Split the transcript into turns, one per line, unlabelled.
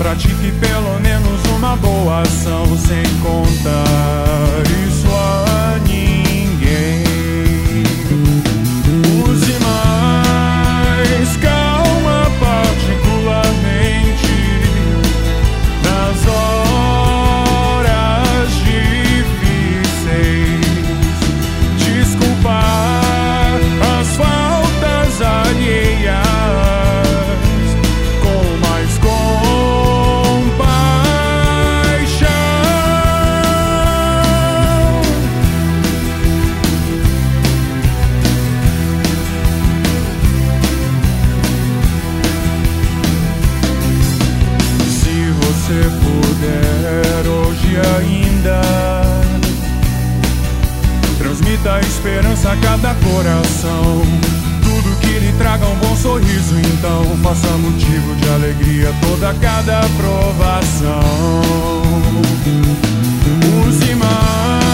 pratique pelo menos uma boa ação sem contar isso a ninguém. Use mais calma, particularmente nas horas difíceis. Desculpar as faltas alheias se puder hoje ainda, transmita esperança a cada coração. Tudo que lhe traga um bom sorriso, então faça motivo de alegria toda cada provação. Use mais